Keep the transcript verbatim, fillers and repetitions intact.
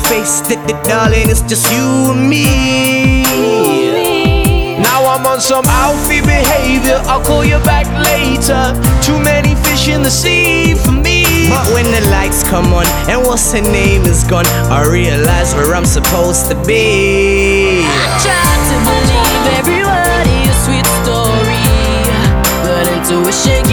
face that the darling, it's just you and me. Now I'm on some outfit behavior, I'll call you back later. Too many fish in the sea for me. But when the lights come on and what's her name is gone, I realize where I'm supposed to be. I tried to believe every word of your sweet story, but intuition